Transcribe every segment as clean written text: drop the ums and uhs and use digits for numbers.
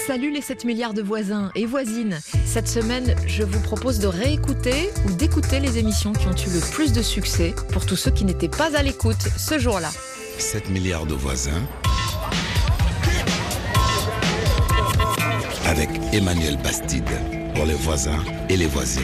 Salut les 7 milliards de voisins et voisines. Cette semaine, je vous propose de réécouter ou d'écouter les émissions qui ont eu le plus de succès pour tous ceux qui n'étaient pas à l'écoute ce jour-là. 7 milliards de voisins avec Emmanuel Bastide pour les voisins et les voisines.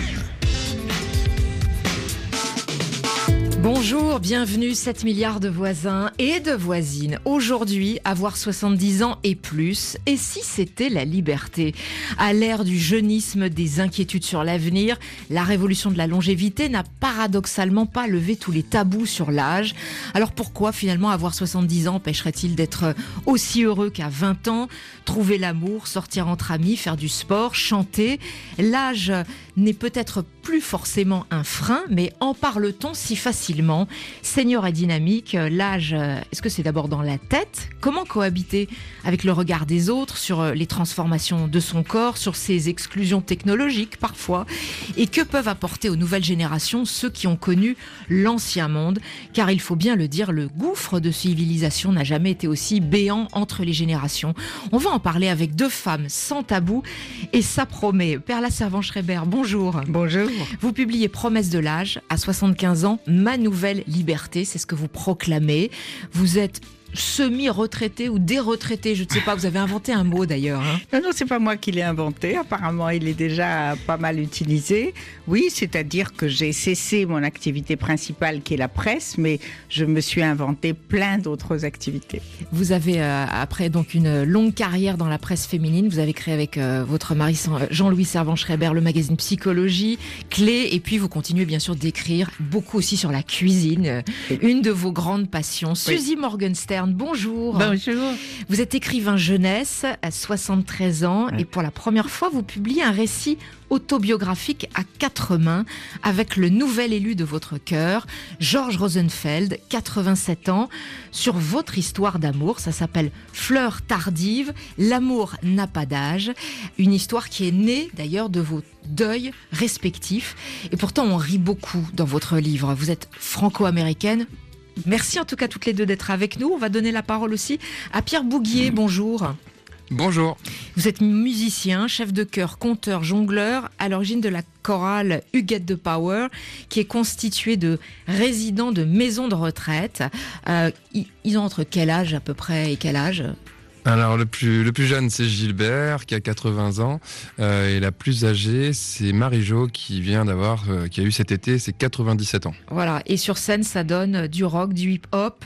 Bonjour, bienvenue 7 milliards de voisins et de voisines. Aujourd'hui, avoir 70 ans et plus, et si c'était la liberté ? À l'ère du jeunisme, des inquiétudes sur l'avenir, la révolution de la longévité n'a paradoxalement pas levé tous les tabous sur l'âge. Alors pourquoi finalement avoir 70 ans empêcherait-il d'être aussi heureux qu'à 20 ans ? Trouver l'amour, sortir entre amis, faire du sport, chanter. L'âge n'est peut-être plus forcément un frein, mais en parle-t-on si facilement ? Senior et dynamique, l'âge, est-ce que c'est d'abord dans la tête ? Comment cohabiter avec le regard des autres sur les transformations de son corps, sur ses exclusions technologiques parfois ? Et que peuvent apporter aux nouvelles générations ceux qui ont connu l'ancien monde ? Car il faut bien le dire, le gouffre de civilisation n'a jamais été aussi béant entre les générations. On va en parler avec deux femmes sans tabou et ça promet. Perla Servan-Schreiber, bonjour. Bonjour. Vous publiez Promesse de l'âge, à 75 ans, ma nouvelle liberté, c'est ce que vous proclamez. Vous êtes semi-retraité ou déretraité, je ne sais pas, vous avez inventé un mot d'ailleurs. Non, c'est pas moi qui l'ai inventé, apparemment il est déjà pas mal utilisé. Oui, c'est-à-dire que j'ai cessé mon activité principale qui est la presse, mais je me suis inventé plein d'autres activités. Vous avez, après donc une longue carrière dans la presse féminine, vous avez créé avec votre mari Jean-Louis Servan-Schreiber le magazine Psychologie, Clé, et puis vous continuez bien sûr d'écrire beaucoup aussi sur la cuisine, une de vos grandes passions. Oui. Suzy Morgenstern, bonjour. Bonjour. Vous êtes écrivain jeunesse à 73 ans et pour la première fois, vous publiez un récit autobiographique à 4 mains avec le nouvel élu de votre cœur, Georges Rosenfeld, 87 ans, sur votre histoire d'amour. Ça s'appelle Fleur tardive, l'amour n'a pas d'âge. Une histoire qui est née d'ailleurs de vos deuils respectifs. Et pourtant, on rit beaucoup dans votre livre. Vous êtes franco-américaine. Merci en tout cas toutes les deux d'être avec nous. On va donner la parole aussi à Pierre Bouguier. Bonjour. Bonjour. Vous êtes musicien, chef de chœur, conteur, jongleur, à l'origine de la chorale You Get the Power, qui est constituée de résidents de maisons de retraite. Ils ont entre quel âge à peu près et quel âge ? Alors le plus jeune c'est Gilbert qui a 80 ans et la plus âgée c'est Marie-Jo qui a eu cet été ses 97 ans. Voilà, et sur scène ça donne du rock, du hip-hop,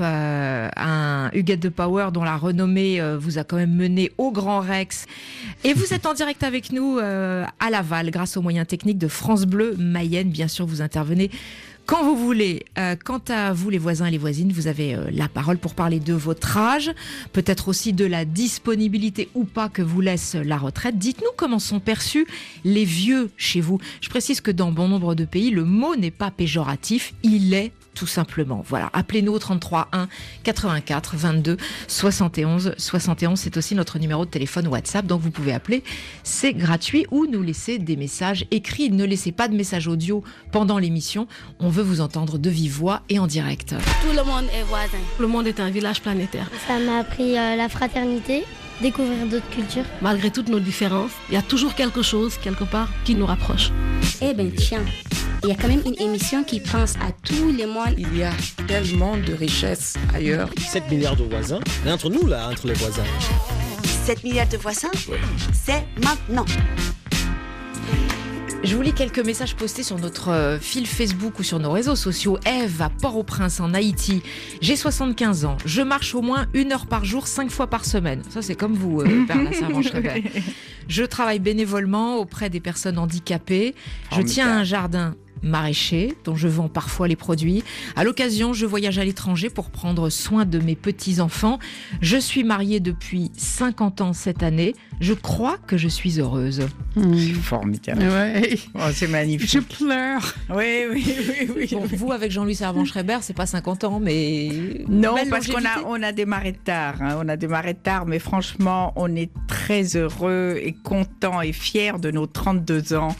un You Get the Power dont la renommée vous a quand même mené au Grand Rex. Et vous êtes en direct avec nous à Laval grâce aux moyens techniques de France Bleu Mayenne. Bien sûr vous intervenez quand vous voulez. Quant à vous, les voisins et les voisines, vous avez la parole pour parler de votre âge, peut-être aussi de la disponibilité ou pas que vous laisse la retraite. Dites-nous comment sont perçus les vieux chez vous. Je précise que dans bon nombre de pays, le mot n'est pas péjoratif, il est tout simplement. Voilà, appelez-nous au 33 1 84 22 71 71. C'est aussi notre numéro de téléphone WhatsApp, donc vous pouvez appeler, c'est gratuit, ou nous laisser des messages écrits. Ne laissez pas de messages audio pendant l'émission. On veut vous entendre de vive voix et en direct. Tout le monde est voisin. Le monde est un village planétaire. Ça m'a appris la fraternité, découvrir d'autres cultures. Malgré toutes nos différences, il y a toujours quelque chose, quelque part, qui nous rapproche. Eh ben tiens, il y a quand même une émission qui pense à tout le monde. Il y a tellement de richesses ailleurs. 7 milliards de voisins. Et entre nous, là, entre les voisins. 7 milliards de voisins, oui. C'est maintenant. Je vous lis quelques messages postés sur notre fil Facebook ou sur nos réseaux sociaux. Ève, à Port-au-Prince, en Haïti. J'ai 75 ans. Je marche au moins 1 heure par jour, 5 fois par semaine. Ça, c'est comme vous, Perla Servan-Schreiber. Je travaille bénévolement auprès des personnes handicapées. Je tiens un jardin maraîcher dont je vends parfois les produits. À l'occasion, je voyage à l'étranger pour prendre soin de mes petits-enfants. Je suis mariée depuis 50 ans cette année. Je crois que je suis heureuse. Formidable. Ouais. Oh, c'est magnifique. Je pleure. Oui. Bon, vous, avec Jean-Louis Servan-Schreiber, c'est pas 50 ans, mais... Non, parce qu'on a démarré tard. On a démarré tard, mais franchement, on est très heureux et content et fiers de nos 32 ans.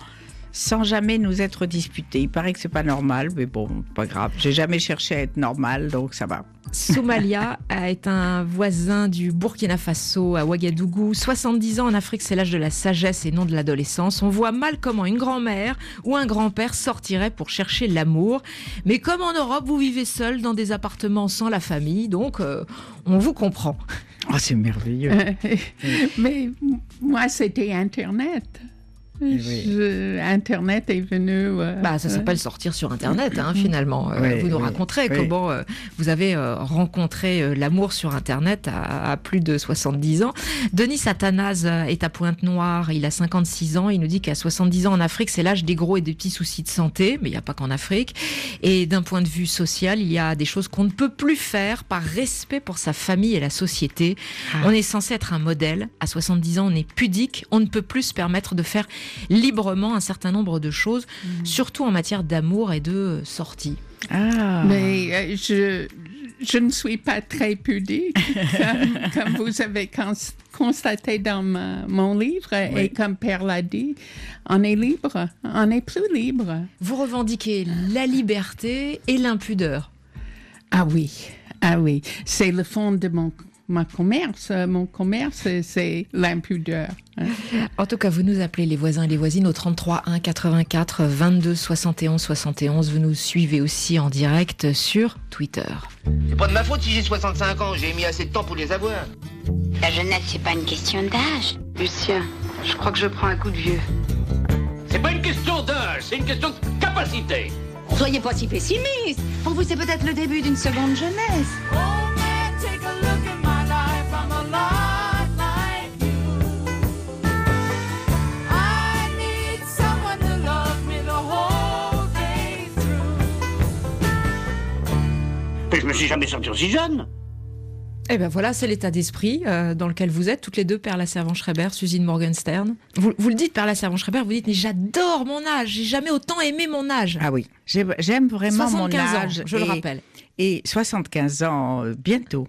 sans jamais nous être disputés. Il paraît que c'est pas normal, mais bon, pas grave. J'ai jamais cherché à être normal, donc ça va. Somalia est un voisin du Burkina Faso à Ouagadougou. 70 ans en Afrique, c'est l'âge de la sagesse et non de l'adolescence. On voit mal comment une grand-mère ou un grand-père sortirait pour chercher l'amour. Mais comme en Europe, vous vivez seul dans des appartements sans la famille, donc on vous comprend. Oh, c'est merveilleux. Mais moi, c'était Internet. Internet est venu... ça s'appelle sortir sur Internet, finalement. Vous nous raconterez comment vous avez rencontré l'amour sur Internet à plus de 70 ans. Denis Athanase est à Pointe-Noire, il a 56 ans. Il nous dit qu'à 70 ans en Afrique, c'est l'âge des gros et des petits soucis de santé, mais il n'y a pas qu'en Afrique. Et d'un point de vue social, il y a des choses qu'on ne peut plus faire par respect pour sa famille et la société. On est censé être un modèle. À 70 ans, on est pudique. On ne peut plus se permettre de faire librement un certain nombre de choses, surtout en matière d'amour et de sortie. Mais je ne suis pas très pudique, comme vous avez constaté dans mon livre, et comme Père l'a dit, on est libre, on n'est plus libre. Vous revendiquez la liberté et l'impudeur. Ah oui, c'est le fond de mon commerce. Mon commerce, c'est l'impudeur. En tout cas, vous nous appelez les voisins et les voisines au 33 1 84 22 71 71. Vous nous suivez aussi en direct sur Twitter. C'est pas de ma faute si j'ai 65 ans, j'ai mis assez de temps pour les avoir. La jeunesse, c'est pas une question d'âge. Lucien, je crois que je prends un coup de vieux. C'est pas une question d'âge, c'est une question de capacité. Soyez pas si pessimiste. Pour vous, c'est peut-être le début d'une seconde jeunesse. Je me suis jamais senti aussi jeune. Eh ben voilà, c'est l'état d'esprit dans lequel vous êtes, toutes les deux, Perla Servan-Schreiber, Suzine Morgenstern. Vous le dites, Perla Servan-Schreiber, vous dites, mais j'adore mon âge, j'ai jamais autant aimé mon âge. Ah oui, j'aime vraiment mon âge. Ans, je le rappelle. Et 75 ans, bientôt.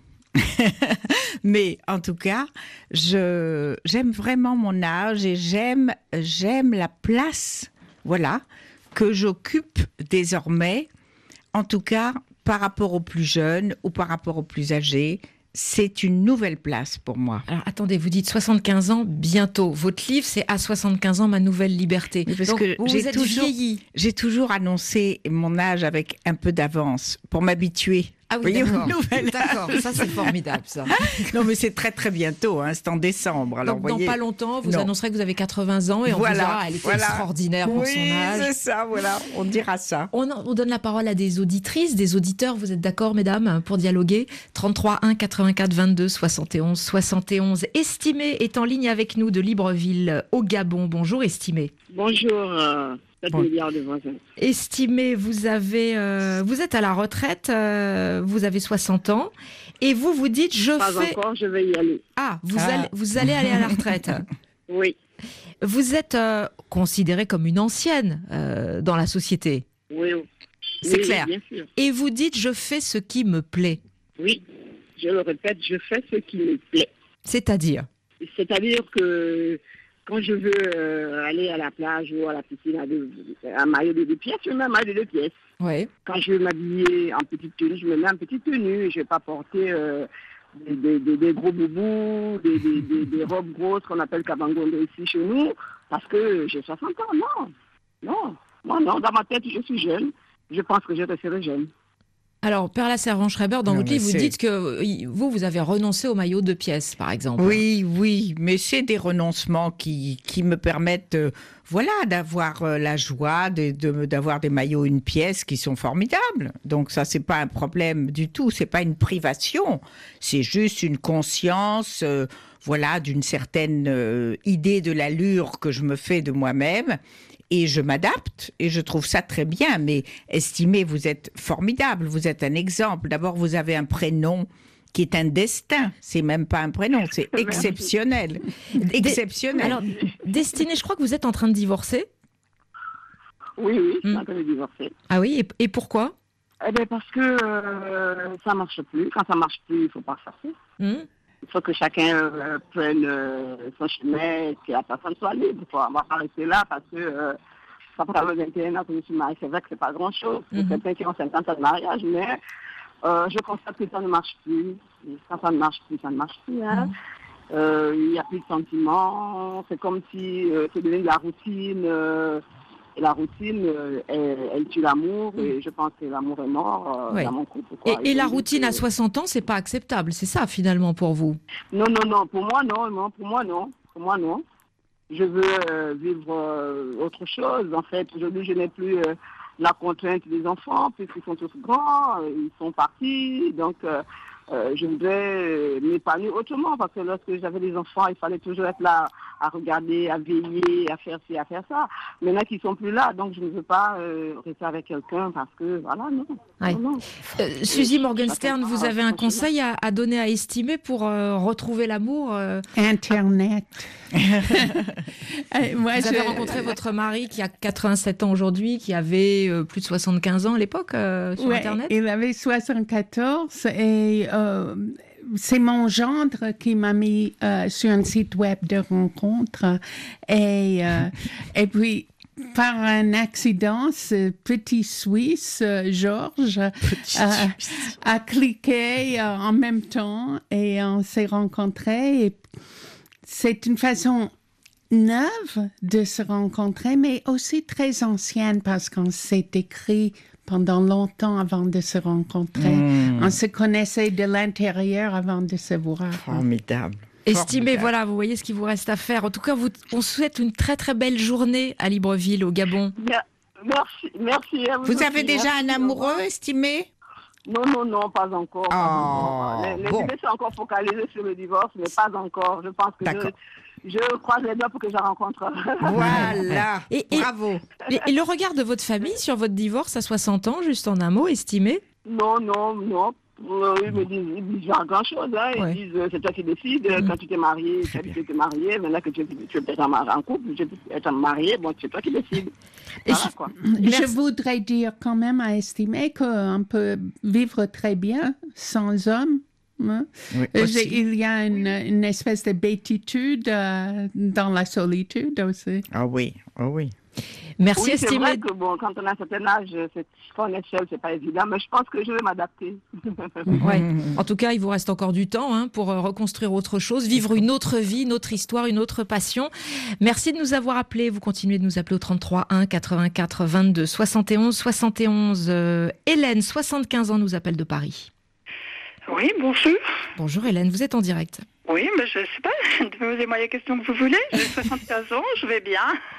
Mais en tout cas, j'aime vraiment mon âge et j'aime la place, que j'occupe désormais. En tout cas, par rapport aux plus jeunes ou par rapport aux plus âgés, c'est une nouvelle place pour moi. Alors attendez, vous dites 75 ans bientôt. Votre livre, c'est à 75 ans ma nouvelle liberté. Mais parce donc, que vous êtes vieilli. J'ai toujours annoncé mon âge avec un peu d'avance pour m'habituer. Ah oui, d'accord, ça c'est formidable ça. Non mais c'est très très bientôt, c'est en décembre. Alors, donc dans pas longtemps, vous annoncerez que vous avez 80 ans et on vous dira elle était extraordinaire pour son âge. Oui, c'est ça, on dira ça. On donne la parole à des auditrices, des auditeurs, vous êtes d'accord mesdames, pour dialoguer. 33 1 84 22 71 71. Estimé est en ligne avec nous de Libreville au Gabon. Bonjour Estimé. Bonjour. 7 milliards de voisins. Estimé, vous êtes à la retraite, vous avez 60 ans, et vous dites Pas encore, je vais y aller. Ah, vous allez aller à la retraite. Oui. Vous êtes considérée comme une ancienne dans la société. Oui. C'est clair. Bien sûr. Et vous dites je fais ce qui me plaît. Oui, je le répète, je fais ce qui me plaît. C'est-à-dire que quand je veux aller à la plage ou à la piscine un maillot de 2 pièces, je mets un maillot de 2 pièces. Ouais. Quand je veux m'habiller en petite tenue, je me mets en petite tenue. Je ne vais pas porter des gros boubous, des robes grosses qu'on appelle kabangondo ici chez nous, parce que j'ai 60 ans. Non, dans ma tête, je suis jeune. Je pense que je resterai jeune. Alors, Perla Servan-Schreiber, dans votre livre, vous dites que vous avez renoncé au maillot de pièces, par exemple. Oui, mais c'est des renoncements qui me permettent, d'avoir la joie d'avoir des maillots une pièce qui sont formidables. Donc ça, c'est pas un problème du tout, c'est pas une privation, c'est juste une conscience, d'une certaine idée de l'allure que je me fais de moi-même. Et je m'adapte et je trouve ça très bien. Mais Estimé, vous êtes formidable, vous êtes un exemple. D'abord, vous avez un prénom qui est un destin. C'est même pas un prénom, c'est exceptionnel. Exceptionnel. Alors, Destinée, je crois que vous êtes en train de divorcer. Oui, je suis en train de divorcer. Ah oui, et pourquoi ? Eh bien, parce que ça marche plus. Quand ça marche plus, il faut pas forcer. Il faut que chacun prenne son chemin et que la personne soit libre. On va pas rester là parce que Ça fera 21 ans que je suis mariée. C'est vrai que c'est pas grand-chose. C'est quelqu'un qui a 50 ans de mariage, mais je constate que ça ne marche plus. Et quand ça ne marche plus, ça ne marche plus. Hein. Il n'y a plus de sentiments. C'est comme si c'est devenu de la routine. Et la routine, elle tue l'amour. Et je pense que l'amour est mort dans mon couple. Quoi. Et la routine à 60 ans, c'est pas acceptable. C'est ça, finalement, pour vous? Non. Pour moi, non. Je veux vivre autre chose. En fait, aujourd'hui, je n'ai plus la contrainte des enfants, puisqu'ils sont tous grands, ils sont partis. Donc, je voudrais m'épanouir autrement, parce que lorsque j'avais des enfants, il fallait toujours être là à regarder, à veiller, à faire ci, à faire ça. Maintenant qu'ils sont plus là, donc je ne veux pas rester avec quelqu'un parce que, voilà, non. Ouais. non. Suzy Morgenstern, vous avez un conseil à donner à estimer pour retrouver l'amour Internet. Moi, vous avez rencontré votre mari qui a 87 ans aujourd'hui, qui avait plus de 75 ans à l'époque sur Internet? Il avait 74 et c'est mon gendre qui m'a mis sur un site web de rencontre et puis par un accident, ce petit Suisse, Georges, a cliqué en même temps et on s'est rencontrés. Et c'est une façon neuve de se rencontrer, mais aussi très ancienne parce qu'on s'est écrit pendant longtemps avant de se rencontrer. On se connaissait de l'intérieur avant de se voir. Formidable. Estimez, voilà, vous voyez ce qu'il vous reste à faire. En tout cas, on souhaite une très très belle journée à Libreville, au Gabon. Merci. Vous avez déjà un amoureux, Estimé? Non, pas encore. Les idées sont encore focalisées sur le divorce, mais pas encore. Je pense que je croise les doigts pour que je rencontre. Voilà, bravo. Et le regard de votre famille sur votre divorce à 60 ans, juste en un mot, Estimé? Non. Ils me disent genre grand-chose. Hein. Ils disent, c'est toi qui décides. Quand tu t'es marié, tu as dit que tu t'es marié. Maintenant que tu es peut-être en couple, tu es marié, bon, c'est toi qui décides. Voilà, quoi. Je voudrais dire quand même à estimer qu'on peut vivre très bien sans homme. Hein? Oui, il y a une espèce de béatitude dans la solitude aussi. Ah oui. Merci, oui, Estimé. C'est vrai que bon, quand on a un certain âge, quand on est seul, c'est pas évident, mais je pense que je vais m'adapter. Ouais. En tout cas, il vous reste encore du temps pour reconstruire autre chose, vivre une autre vie, une autre histoire, une autre passion. Merci de nous avoir appelés. Vous continuez de nous appeler au 33 1 84 22 71 71. Hélène, 75 ans, nous appelle de Paris. Oui, bonjour. Bonjour Hélène, vous êtes en direct. Oui, mais je ne sais pas, posez-moi les questions que vous voulez. J'ai 75 ans, je vais bien.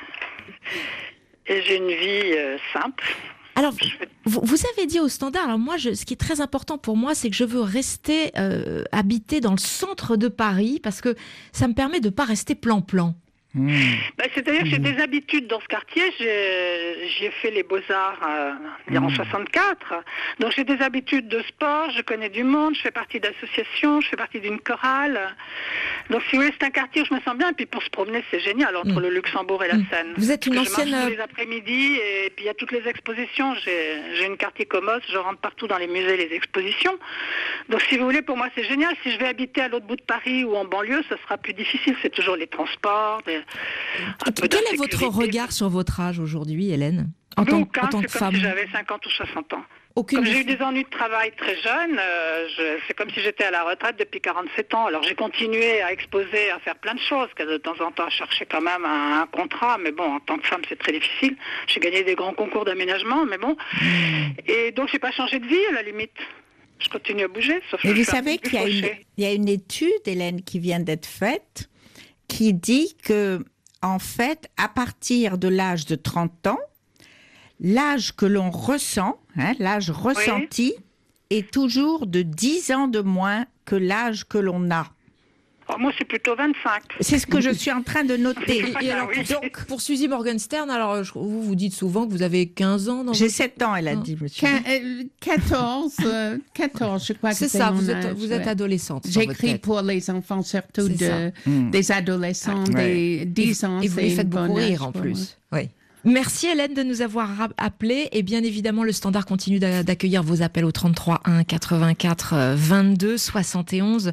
Et j'ai une vie simple. Alors, vous avez dit au standard, alors moi, ce qui est très important pour moi, c'est que je veux rester habiter dans le centre de Paris parce que ça me permet de ne pas rester plan-plan. C'est-à-dire que j'ai des habitudes dans ce quartier. J'ai fait les Beaux-Arts en 64. Donc j'ai des habitudes de sport, je connais du monde, je fais partie d'associations, je fais partie d'une chorale. Donc si vous voulez, c'est un quartier où je me sens bien. Et puis pour se promener, c'est génial entre le Luxembourg et la Seine. Vous êtes une ancienne... Je marche tous les après-midi et puis il y a toutes les expositions. J'ai une quartier Comos, je rentre partout dans les musées, les expositions. Donc si vous voulez, pour moi c'est génial. Si je vais habiter à l'autre bout de Paris ou en banlieue, ça sera plus difficile. C'est toujours les transports... Quel est votre regard sur votre âge aujourd'hui, Hélène, en tant que femme? Comme si j'avais 50 ou 60 ans. Comme j'ai eu des ennuis de travail très jeune, c'est comme si j'étais à la retraite depuis 47 ans. Alors j'ai continué à exposer, à faire plein de choses, de temps en temps à chercher quand même un contrat, mais bon, en tant que femme c'est très difficile. J'ai gagné des grands concours d'aménagement, mais bon. Et donc j'ai pas changé de vie à la limite. Je continue à bouger, sauf que vous savez qu'il y a une étude, Hélène, qui vient d'être faite, qui dit que en fait, à partir de l'âge de 30 ans, l'âge que l'on ressent, l'âge ressenti, est toujours de 10 ans de moins que l'âge que l'on a. Oh, moi, c'est plutôt 25. C'est ce que je suis en train de noter. Et alors, donc, pour Suzy Morgenstern, alors, vous dites souvent que vous avez 15 ans. J'ai 7 ans, elle a dit, monsieur. 14, je crois que c'est ça, vous êtes adolescente. J'écris pour les enfants, surtout des adolescents, des 10 ans. Et vous les faites beaucoup rire, en plus. Oui. Merci Hélène de nous avoir appelés et bien évidemment le standard continue d'accueillir vos appels au 33 1 84 22 71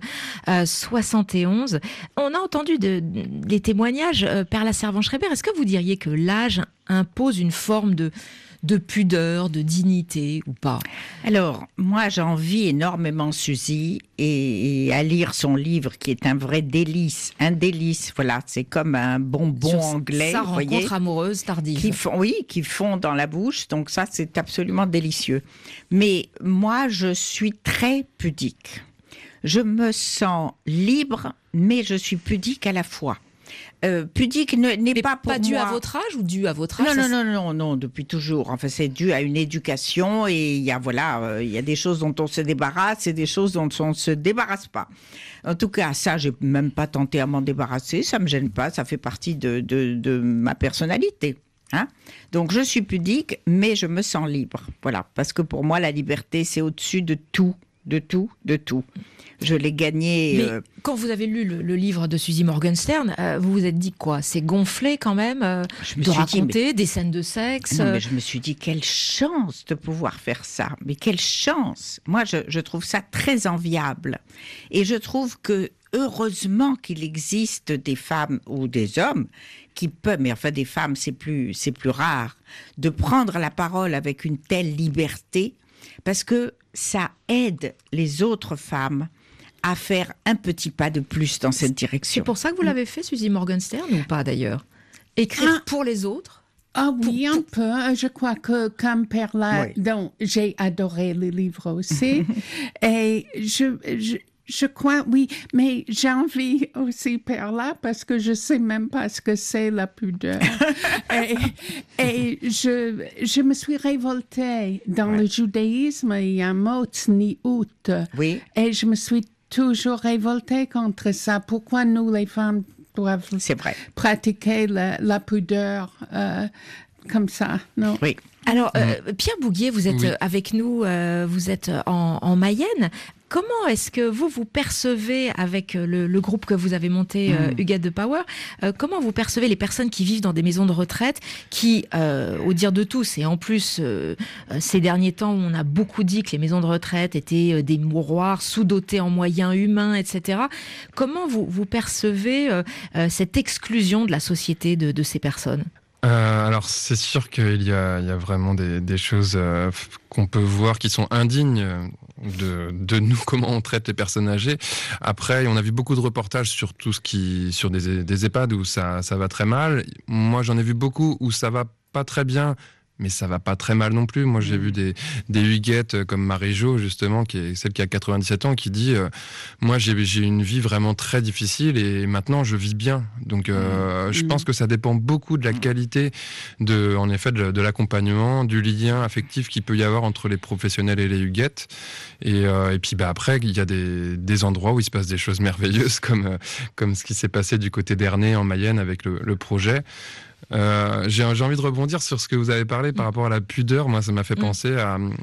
71. On a entendu les témoignages. Perla Servan-Schreiber, est-ce que vous diriez que l'âge impose une forme de pudeur, de dignité ou pas? Alors, moi, j'envie énormément Suzy et à lire son livre qui est un vrai délice. Un délice, voilà, c'est comme un bonbon anglais. Sa rencontre amoureuse tardive. Qui fond dans la bouche, donc ça, c'est absolument délicieux. Mais moi, je suis très pudique. Je me sens libre, mais je suis pudique à la fois. Pudique n'est pas pour moi... Pas dû à votre âge ou dû à votre âge? Non, depuis toujours. Enfin, c'est dû à une éducation et il y a des choses dont on se débarrasse et des choses dont on ne se débarrasse pas. En tout cas, ça, j'ai même pas tenté à m'en débarrasser. Ça me gêne pas. Ça fait partie de ma personnalité. Hein? Donc, je suis pudique, mais je me sens libre. Voilà. Parce que pour moi, la liberté, c'est au-dessus de tout. De tout. Je l'ai gagné. Mais quand vous avez lu le livre de Suzy Morgenstern, vous vous êtes dit quoi? C'est gonflé quand même de raconter des scènes de sexe. Non, mais je me suis dit quelle chance de pouvoir faire ça. Mais quelle chance. Moi, je trouve ça très enviable. Et je trouve que heureusement qu'il existe des femmes ou des hommes qui peuvent, mais enfin des femmes c'est plus rare, de prendre la parole avec une telle liberté parce que ça aide les autres femmes à faire un petit pas de plus dans cette direction. C'est pour ça que vous l'avez fait, Suzy Morgenstern, ou pas d'ailleurs? Écrire pour les autres? Ah oui, un peu. Je crois que comme Perla, donc j'ai adoré le livre aussi. Et je crois, oui, mais j'ai envie aussi Perla parce que je sais même pas ce que c'est la pudeur. et je me suis révoltée. Dans le judaïsme, il y a un mot tzniut. Oui. Et je me suis toujours révoltée contre ça. Pourquoi nous, les femmes, doivent pratiquer la pudeur comme ça, non? Oui. Alors, Pierre Bouguier, vous êtes avec nous, vous êtes en Mayenne. Comment est-ce que vous percevez, avec le groupe que vous avez monté, You Get the Power, comment vous percevez les personnes qui vivent dans des maisons de retraite qui, au dire de tous, et en plus, ces derniers temps où on a beaucoup dit que les maisons de retraite étaient des mouroirs sous-dotés en moyens humains, etc. Comment vous percevez cette exclusion de la société de ces personnes? Alors c'est sûr qu'il y a vraiment des choses qu'on peut voir qui sont indignes de nous, comment on traite les personnes âgées. Après, on a vu beaucoup de reportages sur tout sur des EHPAD où ça va très mal. Moi, j'en ai vu beaucoup où ça va pas très bien, mais ça va pas très mal non plus. Moi, j'ai vu des huguettes comme Marie-Jo, justement, qui est celle qui a 97 ans, qui dit moi, j'ai une vie vraiment très difficile et maintenant, je vis bien. Donc, je pense que ça dépend beaucoup de la qualité en effet, de l'accompagnement, du lien affectif qu'il peut y avoir entre les professionnels et les huguettes. Et puis, après, il y a des endroits où il se passe des choses merveilleuses, comme ce qui s'est passé du côté d'Ernée, en Mayenne, avec le projet. J'ai envie de rebondir sur ce que vous avez parlé par rapport à la pudeur. Moi, ça m'a fait penser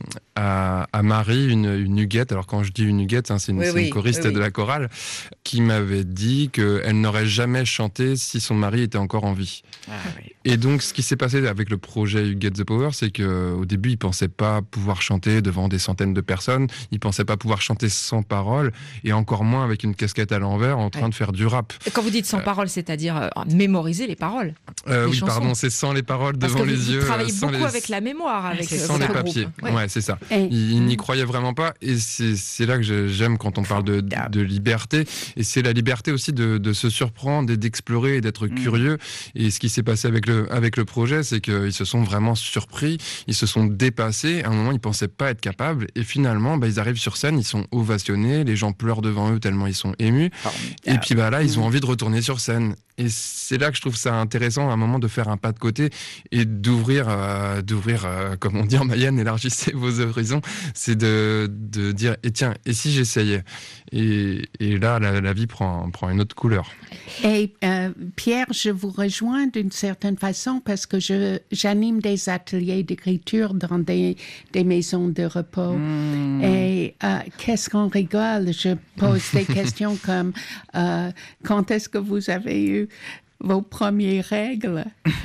à Marie, une huguette. Alors, quand je dis une huguette, c'est une choriste de la chorale, qui m'avait dit qu'elle n'aurait jamais chanté si son mari était encore en vie. Et donc, ce qui s'est passé avec le projet You Get the Power, c'est qu'au début, il pensait pas pouvoir chanter devant des centaines de personnes. Il pensait pas pouvoir chanter sans parole, et encore moins avec une casquette à l'envers, en train de faire du rap. Et quand vous dites sans parole, c'est-à-dire mémoriser les paroles. Oui, pardon, c'est sans les paroles devant les yeux. Vous travaillez beaucoup avec la mémoire, avec sans les papiers. Ouais, c'est ça. Il n'y croyait vraiment pas, et c'est là que j'aime quand on parle de liberté. Et c'est la liberté aussi de se surprendre et d'explorer et d'être curieux. Et ce qui s'est passé avec le projet, c'est qu'ils se sont vraiment surpris, ils se sont dépassés. À un moment, ils pensaient pas être capables, et finalement, ils arrivent sur scène, ils sont ovationnés, les gens pleurent devant eux tellement ils sont émus. Et puis là, ils ont envie de retourner sur scène. Et c'est là que je trouve ça intéressant, à un moment, de faire un pas de côté et d'ouvrir, comme on dit en Mayenne, élargissez vos horizons. C'est de dire, et tiens, et si j'essayais? Et là, la vie prend une autre couleur. Et Pierre, je vous rejoins d'une certaine façon parce que j'anime des ateliers d'écriture dans des maisons de repos. Et qu'est-ce qu'on rigole? Je pose des questions comme quand est-ce que vous avez eu vos premières règles.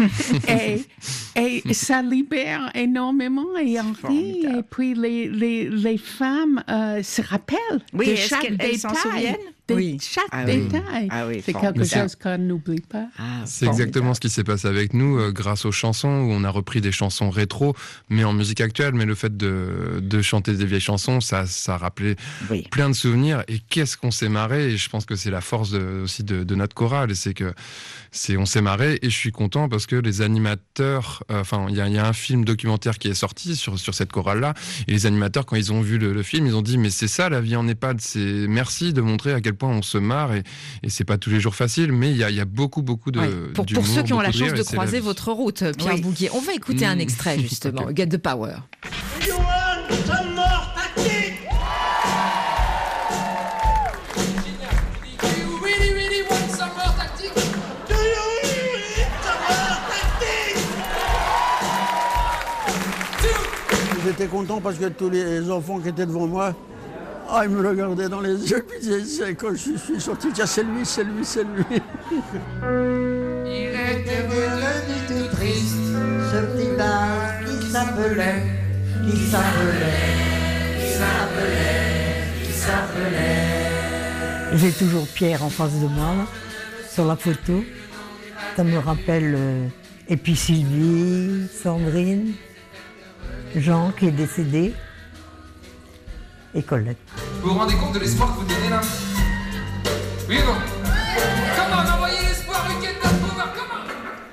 et ça libère énormément et Henri. Et puis les femmes se rappellent de chaque détail. S'en souviennent? Chaque détail. C'est quelque chose qu'on n'oublie pas. C'est exactement ce qui s'est passé avec nous grâce aux chansons, où on a repris des chansons rétro, mais en musique actuelle. Mais le fait de chanter des vieilles chansons, ça rappelait plein de souvenirs. Et qu'est-ce qu'on s'est marré. Et je pense que c'est la force aussi de notre chorale. On s'est marré, et je suis content parce que les animateurs, il y a un film documentaire qui est sorti sur cette chorale-là, et les animateurs, quand ils ont vu le film, ils ont dit mais c'est ça la vie en EHPAD, merci de montrer à quel point on se marre, et c'est pas tous les jours facile, mais il y a beaucoup de pour ceux qui ont la chance de croiser votre route, Pierre Bouguier. On va écouter un extrait justement, Get the Power. J'étais content parce que tous les enfants qui étaient devant moi, ils me regardaient dans les yeux, puis disaient, quand je suis sorti, tiens, c'est lui. Il était devenu tout triste, ce petit âge qui s'appelait. J'ai toujours Pierre en face de moi, sur la photo. Ça me rappelle, et puis Sylvie, Sandrine, Jean qui est décédé, et Colette. Vous vous rendez compte de l'espoir que vous donnez là? Oui ou non? Comment envoyer l'espoir, we get that power, comment?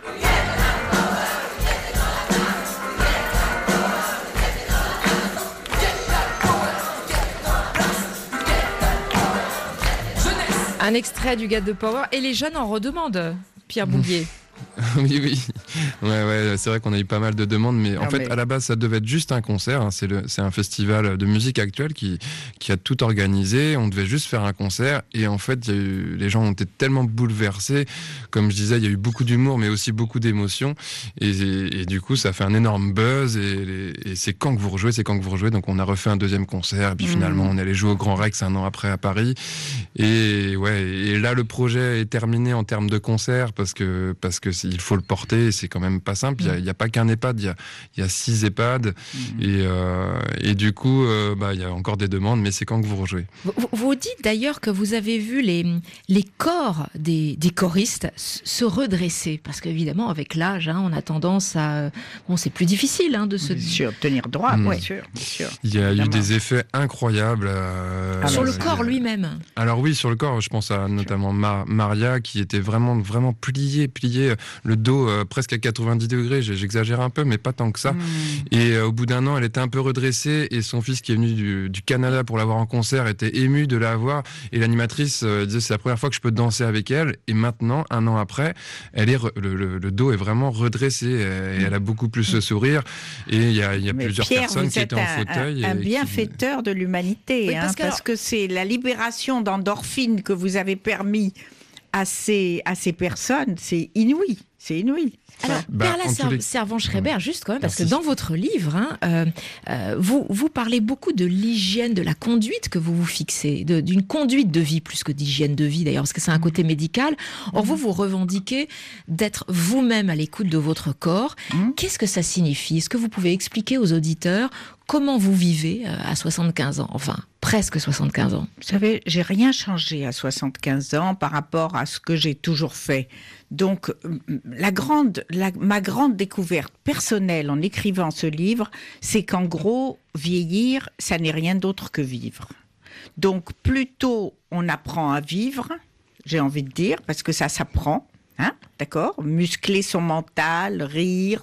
Un extrait du Get the Power, et les jeunes en redemandent, Pierre Bouguier. Oui. Ouais, c'est vrai qu'on a eu pas mal de demandes, mais en fait, à la base, ça devait être juste un concert. C'est un festival de musique actuelle qui a tout organisé. On devait juste faire un concert, et en fait, les gens ont été tellement bouleversés. Comme je disais, il y a eu beaucoup d'humour, mais aussi beaucoup d'émotions, et du coup, ça fait un énorme buzz. Et c'est quand que vous rejouez. Donc, on a refait un deuxième concert, et puis finalement, on est allé jouer au Grand Rex un an après à Paris. Et là, le projet est terminé en termes de concert, parce que il faut le porter, et c'est quand même pas simple. Il y a pas qu'un EHPAD, il y a 6 EHPAD, et du coup, il y a encore des demandes, mais c'est quand que vous rejouez. Vous dites d'ailleurs que vous avez vu les corps des choristes se redresser, parce qu'évidemment, avec l'âge, on a tendance à... c'est plus difficile de se... Bien sûr, tenir droit, bien sûr. Il y a eu des effets incroyables. Sur le corps lui-même. Alors oui, sur le corps, je pense à notamment Maria, qui était vraiment pliée, le dos presque à 90 degrés, j'exagère un peu, mais pas tant que ça. Et au bout d'un an, elle était un peu redressée, et son fils qui est venu du Canada pour la voir en concert était ému de la voir, et l'animatrice disait c'est la première fois que je peux danser avec elle, et maintenant, un an après, le dos est vraiment redressé, et elle a beaucoup plus de sourire, et il y a plusieurs personnes qui étaient en fauteuil. Un bienfaiteur de l'humanité, parce que c'est la libération d'endorphines que vous avez permis à ces personnes, c'est inouï. Alors, Perla Servan-Schreiber, juste quand même, parce que dans votre livre, vous parlez beaucoup de l'hygiène, de la conduite que vous vous fixez, d'une conduite de vie, plus que d'hygiène de vie d'ailleurs, parce que c'est un côté médical. Or, vous revendiquez d'être vous-même à l'écoute de votre corps. Qu'est-ce que ça signifie? Est-ce que vous pouvez expliquer aux auditeurs comment vous vivez à 75 ans, enfin presque 75 ans? Vous savez, j'ai rien changé à 75 ans par rapport à ce que j'ai toujours fait. Donc, ma grande découverte personnelle en écrivant ce livre, c'est qu'en gros, vieillir, ça n'est rien d'autre que vivre. Donc, plutôt on apprend à vivre, j'ai envie de dire, parce que ça s'apprend, d'accord ? Muscler son mental, rire,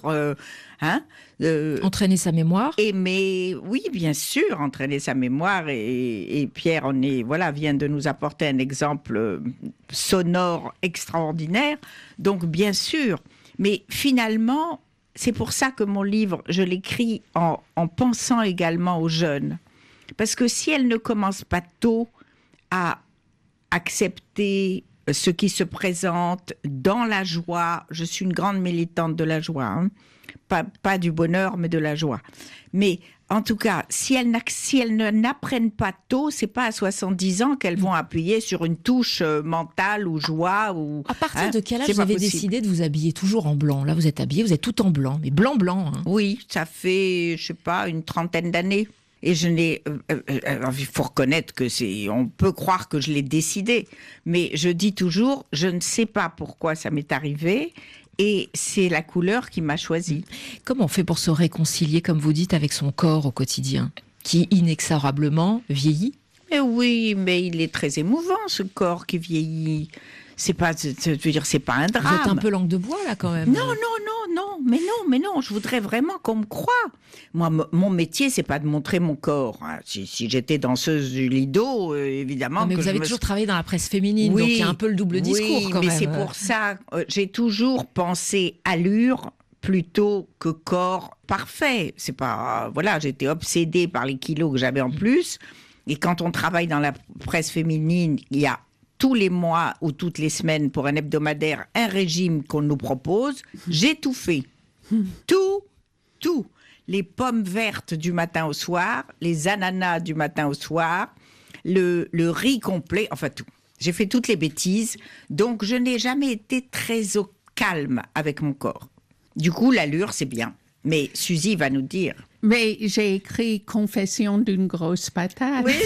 entraîner sa mémoire. Oui, bien sûr, entraîner sa mémoire. Et Pierre vient de nous apporter un exemple sonore extraordinaire. Donc, bien sûr. Mais finalement, c'est pour ça que mon livre, je l'écris en pensant également aux jeunes. Parce que si elles ne commencent pas tôt à accepter ce qui se présente dans la joie. Je suis une grande militante de la joie, hein. Pas du bonheur, mais de la joie. Mais en tout cas, si elles n'apprennent pas tôt, c'est pas à 70 ans qu'elles vont appuyer sur une touche mentale ou joie. Ou, à partir de quel âge vous avez décidé de vous habiller toujours en blanc? Là, vous êtes habillée, vous êtes tout en blanc, mais blanc. Hein. Oui, ça fait, je sais pas, une 30aine d'années. Et je n'ai, il faut reconnaître on peut croire que je l'ai décidé, mais je dis toujours, je ne sais pas pourquoi ça m'est arrivé. Et c'est la couleur qui m'a choisie. Comment on fait pour se réconcilier, comme vous dites, avec son corps au quotidien, qui inexorablement vieillit? Oui, mais il est très émouvant, ce corps qui vieillit. C'est pas, je veux dire, c'est pas un drame. Vous êtes un peu langue de bois, là, quand même. Non, mais non, je voudrais vraiment qu'on me croie. Moi, mon métier, c'est pas de montrer mon corps. Hein. Si j'étais danseuse du Lido, évidemment. Non, mais vous avez toujours travaillé dans la presse féminine, donc il y a un peu le double discours, quand même. Oui, mais c'est pour ça, j'ai toujours pensé allure plutôt que corps parfait. C'est pas, voilà, j'étais obsédée par les kilos que j'avais en plus. Et quand on travaille dans la presse féminine, il y a tous les mois ou toutes les semaines pour un hebdomadaire, un régime qu'on nous propose. J'ai tout fait. Tout. Les pommes vertes du matin au soir, les ananas du matin au soir, le riz complet, enfin tout. J'ai fait toutes les bêtises. Donc, je n'ai jamais été très au calme avec mon corps. Du coup, l'allure, c'est bien. Mais Suzy va nous dire. Mais j'ai écrit Confession d'une grosse patate. Oui.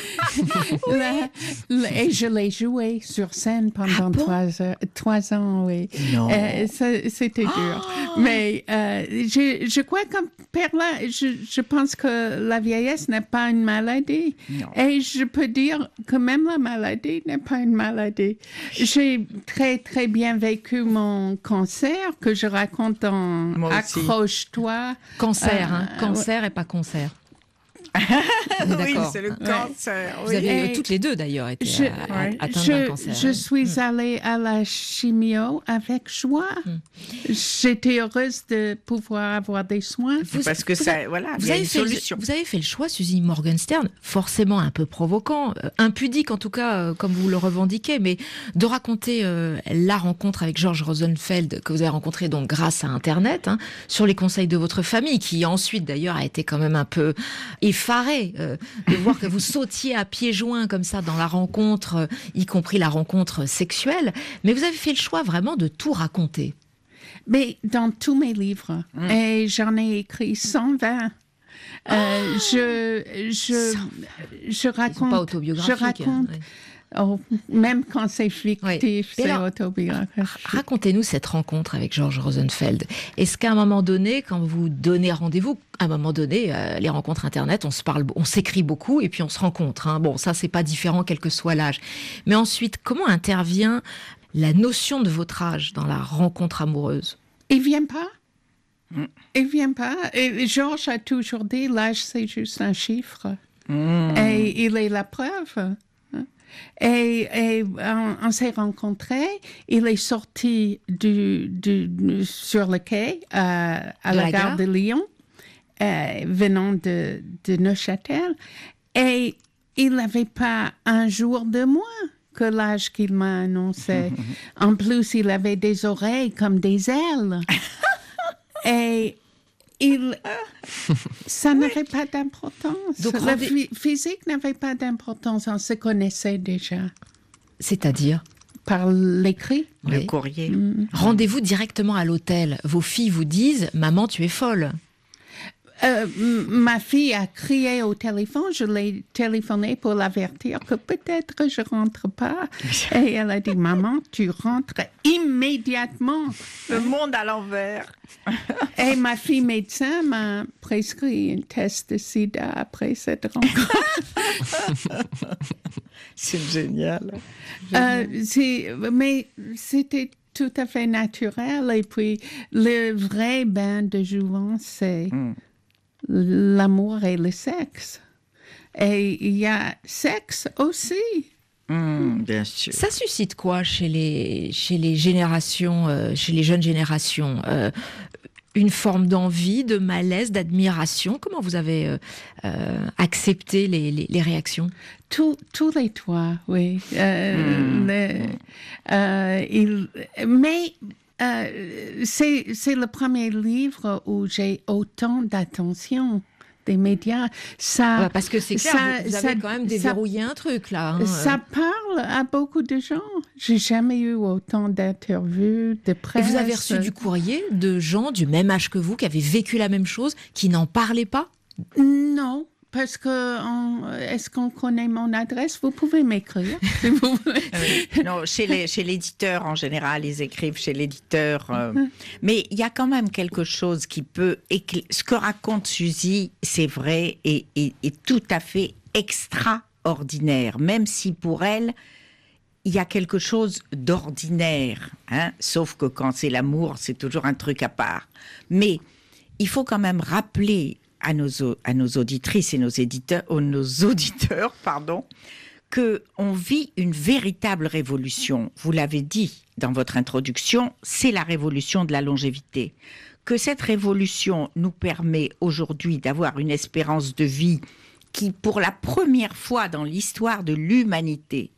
Et je l'ai joué sur scène pendant 3 ans, oui. Non. C'était dur. Mais je crois qu'en Perla, je pense que la vieillesse n'est pas une maladie. Non. Et je peux dire que même la maladie n'est pas une maladie. J'ai très, très bien vécu mon cancer que je raconte dans Accroche-toi. Cancer, hein. Cancer et pas concert. Oui, c'est le cancer. Vous avez toutes les deux d'ailleurs été atteintes d'un cancer. Je suis allée à la chimio avec joie. J'étais heureuse de pouvoir avoir des soins. Parce que ça, voilà, il y a une solution. Vous avez fait le choix, Suzy Morgenstern, forcément un peu provoquant, impudique en tout cas, comme vous le revendiquez, mais de raconter la rencontre avec George Rosenfeld que vous avez rencontré donc grâce à Internet, hein, sur les conseils de votre famille, qui ensuite d'ailleurs a été quand même un peu effaré de voir que vous sautiez à pieds joints comme ça dans la rencontre, y compris la rencontre sexuelle. Mais vous avez fait le choix vraiment de tout raconter. Mais dans tous mes livres, et j'en ai écrit 120. Je raconte. Ils sont pas autobiographiques. Même quand c'est fictif, c'est autobiographique. Racontez-nous cette rencontre avec George Rosenfeld. Est-ce qu'à un moment donné, quand vous donnez rendez-vous, à un moment donné, les rencontres Internet, on se parle, on s'écrit beaucoup et puis on se rencontre. Hein. Bon, ça, c'est pas différent quel que soit l'âge. Mais ensuite, comment intervient la notion de votre âge dans la rencontre amoureuse? Il vient pas. Il vient pas. Et Georges a toujours dit, l'âge, c'est juste un chiffre. Et il est la preuve. Et on s'est rencontrés. Il est sorti sur le quai à la gare de Lyon, venant de Neuchâtel. Et il n'avait pas un jour de moins que l'âge qu'il m'a annoncé. En plus, il avait des oreilles comme des ailes. Et ça n'avait pas d'importance. Donc, la physique n'avait pas d'importance. On se connaissait déjà. C'est-à-dire? Par l'écrit. Le courrier. Rendez-vous directement à l'hôtel. Vos filles vous disent « Maman, tu es folle ». Ma fille a crié au téléphone. Je l'ai téléphoné pour l'avertir que peut-être je rentre pas. Et elle a dit, maman, tu rentres immédiatement. Le monde à l'envers. Et ma fille médecin m'a prescrit un test de sida après cette rencontre. C'est génial. Mais c'était tout à fait naturel. Et puis, le vrai bain de jouvence, c'est l'amour et le sexe. Et il y a sexe aussi. Bien sûr. Ça suscite quoi chez les générations, chez les jeunes générations? une forme d'envie, de malaise, d'admiration. Comment vous avez accepté les réactions? Tous les trois, oui. Mais c'est le premier livre où j'ai autant d'attention des médias. Ça, parce que c'est clair, vous avez quand même déverrouillé un truc là. Hein. Ça parle à beaucoup de gens. J'ai jamais eu autant d'interviews, de presse. Et vous avez reçu du courrier de gens du même âge que vous, qui avaient vécu la même chose, qui n'en parlaient pas? Non. Parce que, est-ce qu'on connaît mon adresse? Vous pouvez m'écrire, si vous voulez. Non, chez l'éditeur, en général, ils écrivent chez l'éditeur. Mais il y a quand même quelque chose qui peut... Ce que raconte Suzy, c'est vrai, et tout à fait extraordinaire. Même si pour elle, il y a quelque chose d'ordinaire. Hein, sauf que quand c'est l'amour, c'est toujours un truc à part. Mais il faut quand même rappeler à nos auditrices et nos auditeurs, qu'on vit une véritable révolution. Vous l'avez dit dans votre introduction, c'est la révolution de la longévité. Que cette révolution nous permet aujourd'hui d'avoir une espérance de vie qui, pour la première fois dans l'histoire de l'humanité,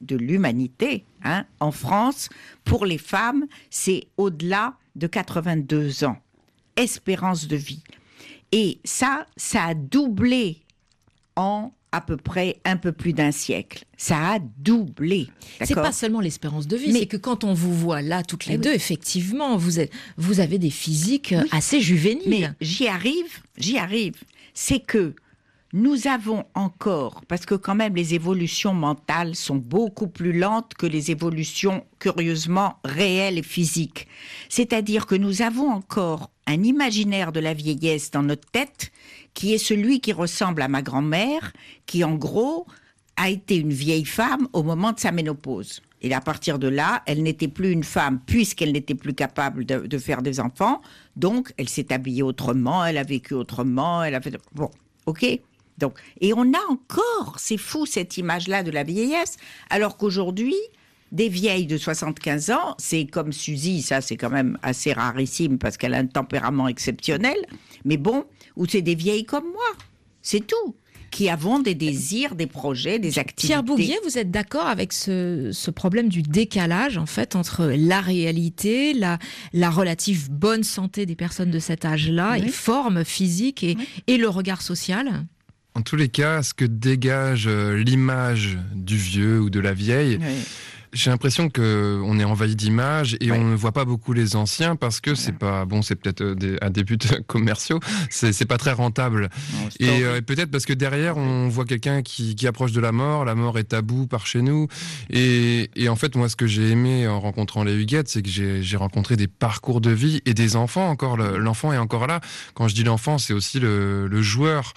hein, en France, pour les femmes, c'est au-delà de 82 ans. Espérance de vie. Et ça a doublé en à peu près un peu plus d'un siècle. Ça a doublé. C'est pas seulement l'espérance de vie, c'est que quand on vous voit là, toutes les deux, effectivement, vous avez des physiques assez juvéniles. Mais j'y arrive. C'est que nous avons encore, parce que quand même les évolutions mentales sont beaucoup plus lentes que les évolutions curieusement réelles et physiques. C'est-à-dire que nous avons encore un imaginaire de la vieillesse dans notre tête qui est celui qui ressemble à ma grand-mère, qui en gros a été une vieille femme au moment de sa ménopause. Et à partir de là, elle n'était plus une femme puisqu'elle n'était plus capable de faire des enfants. Donc, elle s'est habillée autrement, elle a vécu autrement, elle a fait... Bon, ok ? Donc, et on a encore, c'est fou cette image-là de la vieillesse, alors qu'aujourd'hui, des vieilles de 75 ans, c'est comme Suzy, ça c'est quand même assez rarissime parce qu'elle a un tempérament exceptionnel, mais bon, ou c'est des vieilles comme moi, c'est tout, qui avons des désirs, des projets, des activités. Pierre Bouguier, vous êtes d'accord avec ce problème du décalage en fait entre la réalité, la relative bonne santé des personnes de cet âge-là, et forme physique et le regard social ? En tous les cas, ce que dégage l'image du vieux ou de la vieille, j'ai l'impression qu'on est envahi d'images et on ne voit pas beaucoup les anciens parce que c'est pas bon, c'est peut-être à des buts commerciaux, c'est pas très rentable. Et peut-être parce que derrière on voit quelqu'un qui approche de la mort est tabou par chez nous. Et en fait, moi, ce que j'ai aimé en rencontrant les Huguettes, c'est que j'ai rencontré des parcours de vie et des enfants encore. L'enfant est encore là. Quand je dis l'enfant, c'est aussi le joueur.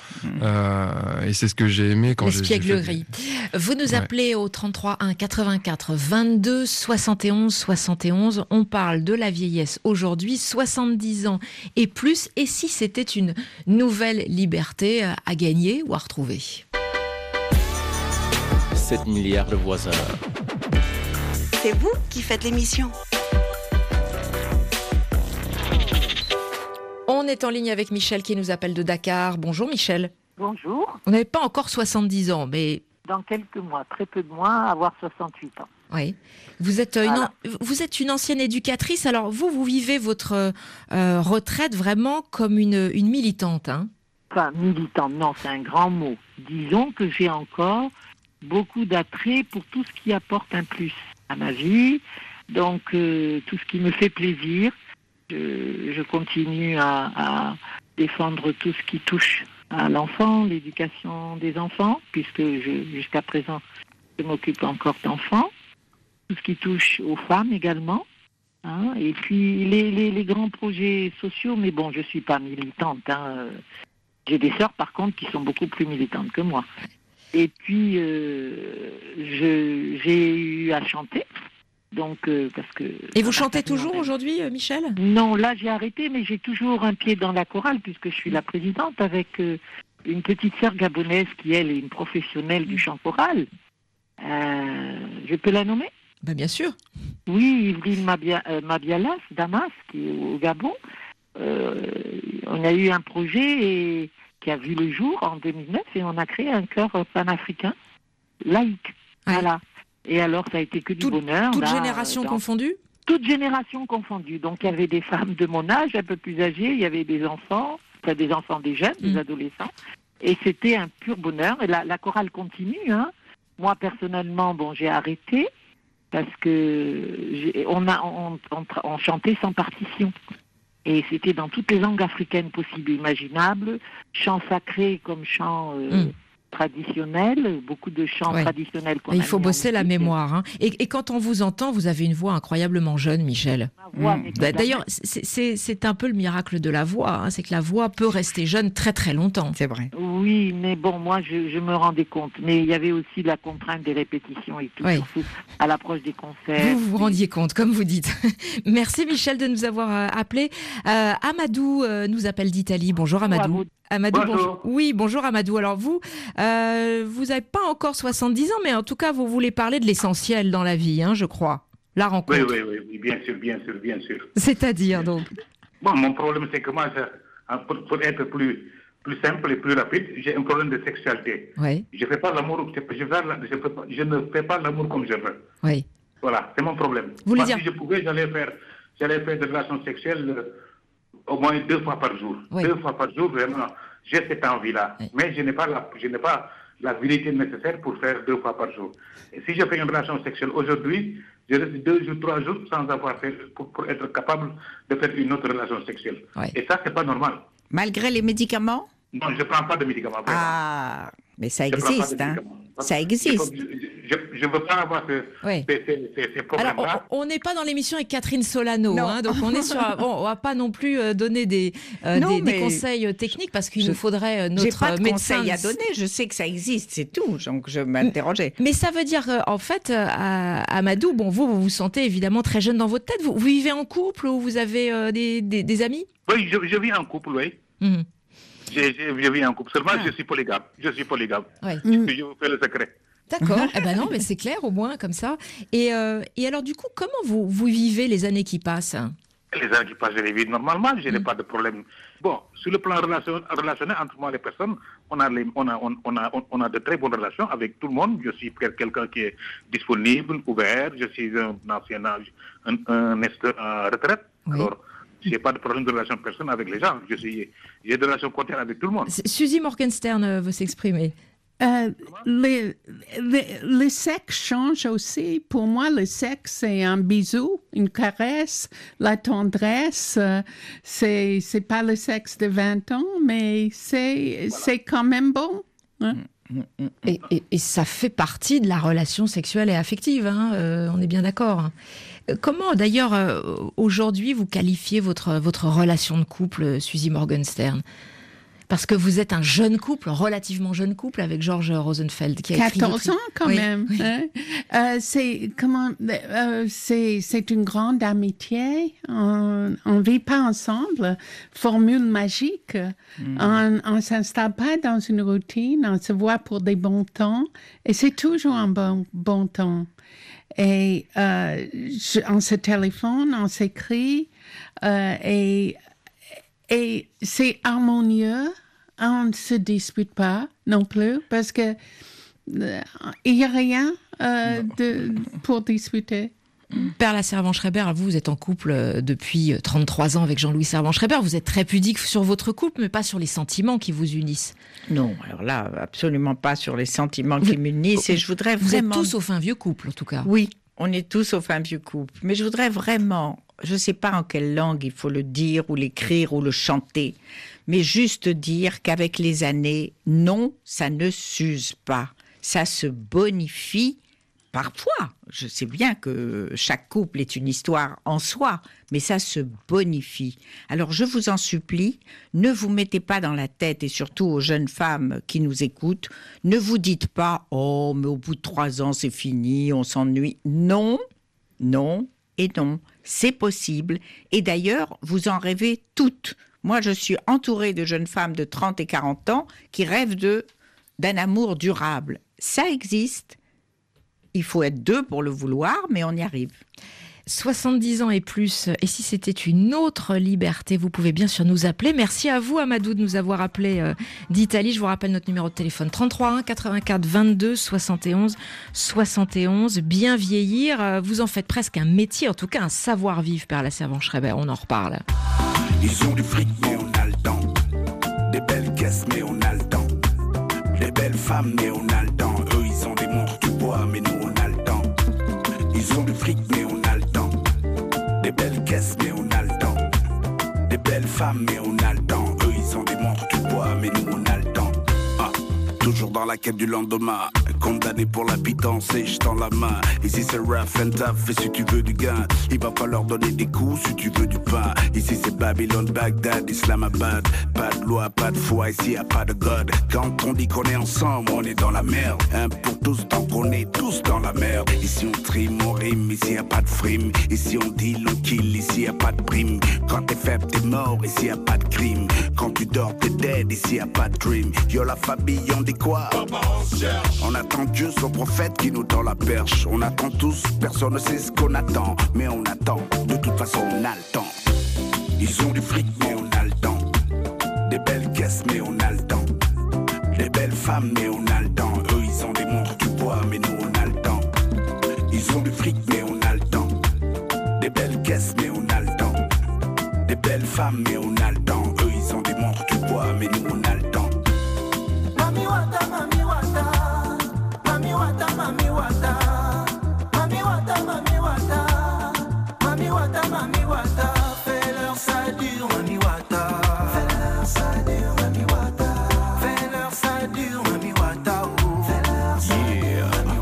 Et c'est ce que j'ai aimé quand j'ai l'espièglerie. Vous nous appelez au 33 1 84 22 71 71. On parle de la vieillesse aujourd'hui, 70 ans et plus. Et si c'était une nouvelle liberté à gagner ou à retrouver ? 7 milliards de voisins. C'est vous qui faites l'émission. On est en ligne avec Michel qui nous appelle de Dakar. Bonjour Michel. Bonjour. Vous n'avez pas encore 70 ans, mais... Dans quelques mois, très peu de mois, avoir 68 ans. Oui. Vous êtes une ancienne éducatrice. Alors vous vivez votre retraite vraiment comme une militante, hein ? Enfin, militante, non, c'est un grand mot. Disons que j'ai encore beaucoup d'attrait pour tout ce qui apporte un plus à ma vie. Donc, tout ce qui me fait plaisir, je continue à défendre tout ce qui touche à l'enfant, l'éducation des enfants, puisque jusqu'à présent, je m'occupe encore d'enfants. Tout ce qui touche aux femmes également. Hein, et puis, les grands projets sociaux, mais bon, je ne suis pas militante. Hein, j'ai des sœurs, par contre, qui sont beaucoup plus militantes que moi. Et puis, j'ai eu à chanter. Donc, parce que... Et vous chantez toujours aujourd'hui, Michel ? Non, là j'ai arrêté, mais j'ai toujours un pied dans la chorale, puisque je suis la présidente avec une petite sœur gabonaise qui, elle, est une professionnelle du chant choral. Je peux la nommer ? Ben, bien sûr. Oui, Yveline Mabialas, Damas, qui est au Gabon. on a eu un projet qui a vu le jour en 2009 et on a créé un chœur panafricain laïque. Ouais. Voilà. Et alors, ça a été que du bonheur. Toute génération confondue ? Toute génération confondue. Donc, il y avait des femmes de mon âge, un peu plus âgées, il y avait des enfants, des jeunes, des adolescents. Et c'était un pur bonheur. Et la chorale continue. Hein. Moi, personnellement, j'ai arrêté parce que on chantait sans partition. Et c'était dans toutes les langues africaines possibles et imaginables. Chants sacrés comme chants traditionnels, beaucoup de chants traditionnels. Il faut bosser la mémoire. Hein. Et quand on vous entend, vous avez une voix incroyablement jeune, Michel. D'ailleurs, c'est un peu le miracle de la voix. Hein. C'est que la voix peut rester jeune très très longtemps. C'est vrai. Oui, mais moi, je me rendais compte. Mais il y avait aussi la contrainte des répétitions et tout, surtout à l'approche des concerts. Vous vous rendiez compte, comme vous dites. Merci, Michel, de nous avoir appelés. Amadou nous appelle d'Italie. Bonjour, Amadou. Amadou, bonjour. Oui, bonjour Amadou. Alors vous n'avez pas encore 70 ans, mais en tout cas, vous voulez parler de l'essentiel dans la vie, hein, je crois. La rencontre. Oui, bien sûr. C'est-à-dire, donc mon problème, c'est que moi, pour être plus simple et plus rapide, j'ai un problème de sexualité. Oui. Je fais pas l'amour, je ne fais pas l'amour comme je veux. Oui. Voilà, c'est mon problème. Si je pouvais, j'allais faire des relations sexuelles au moins 2 fois par jour. Oui. 2 fois par jour, vraiment, j'ai cette envie-là. Oui. Mais je n'ai pas la virilité nécessaire pour faire 2 fois par jour. Et si je fais une relation sexuelle aujourd'hui, je reste 2 jours, 3 jours sans avoir fait, pour être capable de faire une autre relation sexuelle. Oui. Et ça, c'est pas normal. Malgré les médicaments ? Non, je ne prends pas de médicaments. Vraiment. Ah, mais ça existe, hein. Ça existe. Je ne veux pas avoir ces problèmes-là. Alors, on n'est pas dans l'émission avec Catherine Solano, hein, donc on est sur. On ne va pas non plus donner des conseils techniques parce qu'il nous faudrait notre médecin. J'ai pas de conseils à donner, je sais que ça existe, c'est tout. Donc je m'interrogeais. Mais ça veut dire, en fait, Amadou, vous vous sentez évidemment très jeune dans votre tête. Vous vivez en couple ou vous avez des amis ? Oui, je vis en couple, oui. Mm-hmm. Je vis en couple. Seulement, je suis polygame. Oui. Je vous fais le secret. D'accord. Non, mais c'est clair au moins comme ça. Et alors du coup, comment vous vivez les années qui passent ? Les années qui passent, je les vis normalement. Je n'ai pas de problème. Bon, sur le plan relationnel entre moi et les personnes, on a de très bonnes relations avec tout le monde. Je suis quelqu'un qui est disponible, ouvert. Je suis un ancien âge, un retraite. Oui. Alors, je n'ai pas de problème de relation personnelle avec les gens. J'ai des relations cordiales avec tout le monde. Suzy Morgenstern veut s'exprimer. Le sexe change aussi. Pour moi, le sexe, c'est un bisou, une caresse, la tendresse. C'est pas le sexe de 20 ans, mais c'est quand même bon. Hein? Et ça fait partie de la relation sexuelle et affective, hein, on est bien d'accord. Comment, d'ailleurs, aujourd'hui, vous qualifiez votre relation de couple, Suzy Morgenstern ? Parce que vous êtes un jeune couple, relativement jeune couple, avec Georges Rosenfeld, qui a écrit 14 ans quand même. Oui. Hein? C'est une grande amitié. On vit pas ensemble. Formule magique. On s'installe pas dans une routine. On se voit pour des bons temps. Et c'est toujours un bon temps. Et on se téléphone, on s'écrit. Et c'est harmonieux. On ne se dispute pas non plus parce que il n'y a rien pour disputer. Perla Servan-Schreiber, vous êtes en couple depuis 33 ans avec Jean-Louis Servan-Schreiber. Vous êtes très pudique sur votre couple, mais pas sur les sentiments qui vous unissent. Non, alors là, absolument pas sur les sentiments qui m'unissent. Et je voudrais vraiment... Vous êtes tous sauf un vieux couple, en tout cas. Oui, on est tous sauf un vieux couple. Mais je voudrais vraiment... Je ne sais pas en quelle langue il faut le dire ou l'écrire ou le chanter, mais juste dire qu'avec les années, non, ça ne s'use pas. Ça se bonifie parfois. Je sais bien que chaque couple est une histoire en soi, mais ça se bonifie. Alors je vous en supplie, ne vous mettez pas dans la tête, et surtout aux jeunes femmes qui nous écoutent, ne vous dites pas « Oh, mais au bout de 3 ans, c'est fini, on s'ennuie ». Non, non et non. C'est possible. Et d'ailleurs, vous en rêvez toutes. Moi, je suis entourée de jeunes femmes de 30 et 40 ans qui rêvent d'un amour durable. Ça existe. Il faut être 2 pour le vouloir, mais on y arrive. 70 ans et plus, et si c'était une autre liberté, vous pouvez bien sûr nous appeler. Merci à vous, Amadou, de nous avoir appelé d'Italie. Je vous rappelle notre numéro de téléphone 33 1 84 22 71 71. Bien vieillir, vous en faites presque un métier, en tout cas un savoir-vivre, Père La Servan-Schreiber. On en reparle. Ils ont du fric, mais on a le temps. Des belles caisses, mais on a le temps. Des belles femmes, mais on a le temps. Eux, ils ont des montres du bois, mais nous, on a le temps. Ils ont du fric, mais on a le temps. Des belles caisses, mais on a le temps. Des belles femmes, mais on a le temps. Eux, ils ont des montres du bois, mais nous, on a le temps. Toujours dans la quête du lendemain, condamné pour la pitance et je tends la main. Ici c'est rough and tough et si tu veux du gain, il va falloir donner des coups si tu veux du pain. Ici c'est Babylone, Bagdad, Islamabad. Pas de loi, pas de foi, ici y a pas de God. Quand on dit qu'on est ensemble, on est dans la merde. Un pour tous, tant qu'on est tous dans la merde. Ici on trime, on rime, ici y a pas de frime. Ici on deal, on kill, ici y a pas de prime. Quand t'es faible, t'es mort, ici y a pas de crime. Quand tu dors, t'es dead, ici y a pas de dream. Yo la famille, on dit quoi? On attend Dieu, son prophète qui nous tend la perche. On attend tous, personne ne sait ce qu'on attend. Mais on attend, de toute façon on a le temps. Ils ont du fric mais on a le temps. Des belles caisses mais on a le temps. Des belles femmes mais on a le temps. Eux ils ont des montres du bois mais nous on a le temps. Ils ont du fric mais on a le temps. Des belles caisses mais on a le temps. Des belles femmes mais on a le temps. Eux ils ont des montres du bois mais nous on a le temps. Mami wata, mami wata, mami wata, mami wata, mami wata, mami wata, mami wata, mami wata, fais-leur ça dure, mami wata, fais-leur ça dure, mami wata, fais-leur ça dure, mami wata, oh, fais-leur ça dure, mami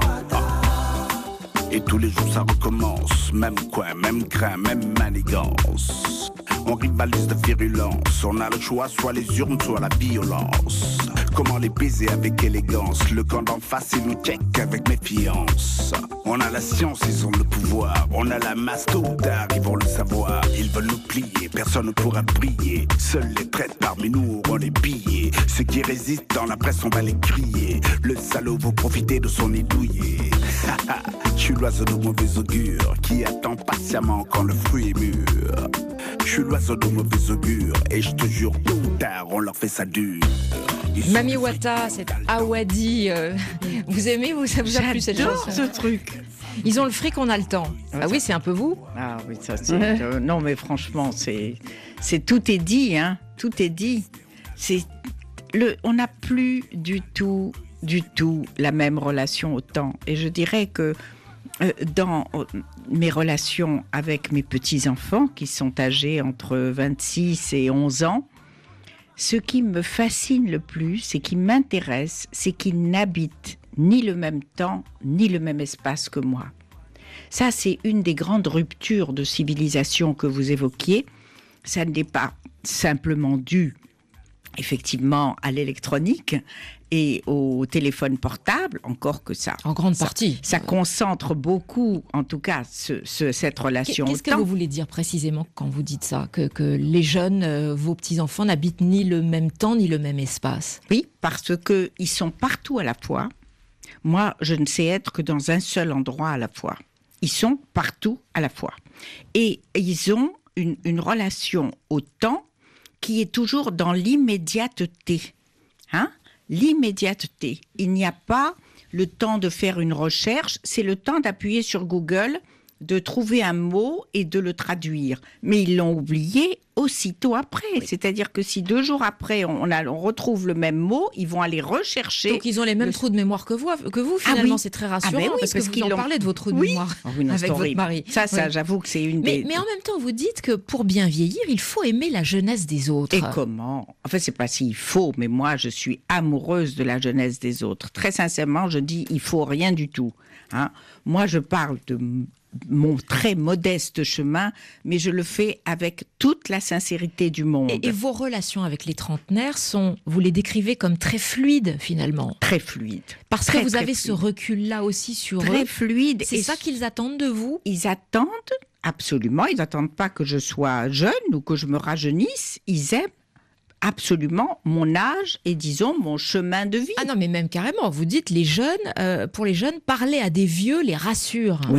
wata. Et tous les jours ça recommence, même coin, même grain, même manigance. On rivalise de virulence, on a le choix, soit les urnes, soit la violence. Comment les baiser avec élégance? Le camp d'en face, ils nous check avec méfiance. On a la science, ils ont le pouvoir. On a la masse, tôt ou tard, ils vont le savoir. Ils veulent nous plier, personne ne pourra briller. Seuls les traîtres parmi nous auront les billets. Ceux qui résistent dans la presse, on va les crier. Le salaud veut profiter de son nez douillé. Je suis l'oiseau de mauvais augure qui attend patiemment quand le fruit est mûr. Je suis l'oiseau de mauvais augure et je te jure, tôt ou tard, on leur fait ça dur. Mami Wata, c'est Awadi. Vous aimez ou ça vous a plu cette chanson? J'adore ce truc. Ils ont le fric, on a le temps. Ah oui, c'est un peu vous. Ah oui, ça c'est. Non, mais franchement, c'est tout est dit, hein. Tout est dit. On n'a plus du tout la même relation au temps. Et je dirais que dans mes relations avec mes petits-enfants, qui sont âgés entre 26 et 11 ans, ce qui me fascine le plus, et qui m'intéresse, c'est qu'ils n'habitent ni le même temps, ni le même espace que moi. Ça, c'est une des grandes ruptures de civilisation que vous évoquiez. Ça n'est pas simplement dû, effectivement, à l'électronique et au téléphone portable, encore que ça. En grande partie. Ça concentre beaucoup, en tout cas, cette relation Qu'est-ce que vous voulez dire précisément quand vous dites ça? Que les jeunes, vos petits-enfants, n'habitent ni le même temps, ni le même espace? Oui, parce qu'ils sont partout à la fois. Moi, je ne sais être que dans un seul endroit à la fois. Ils sont partout à la fois. Et ils ont une relation au temps qui est toujours dans l'immédiateté. Hein? L'immédiateté. Il n'y a pas le temps de faire une recherche, c'est le temps d'appuyer sur Google, de trouver un mot et de le traduire. Mais ils l'ont oublié aussitôt après. Oui. C'est-à-dire que si 2 jours après, on retrouve le même mot, ils vont aller rechercher... Donc ils ont les mêmes trous de mémoire que vous finalement. Ah oui. C'est très rassurant, oui, parce que vous en parlez de vos trous de mémoire avec votre mari. Ça, j'avoue que c'est une des... Mais en même temps, vous dites que pour bien vieillir, il faut aimer la jeunesse des autres. Et comment? En fait, c'est pas s'il faut, mais moi, je suis amoureuse de la jeunesse des autres. Très sincèrement, je dis, il faut rien du tout. Hein? Moi, je parle de mon très modeste chemin, mais je le fais avec toute la sincérité du monde. Et vos relations avec les trentenaires vous les décrivez comme très fluides, finalement. Très fluides. Parce que vous avez ce recul-là aussi sur eux. Très fluide. C'est ça qu'ils attendent de vous? Ils attendent, absolument. Ils n'attendent pas que je sois jeune ou que je me rajeunisse. Ils aiment absolument mon âge et, disons, mon chemin de vie. Ah non, mais même carrément. Vous dites, pour les jeunes, parler à des vieux les rassure. Oui.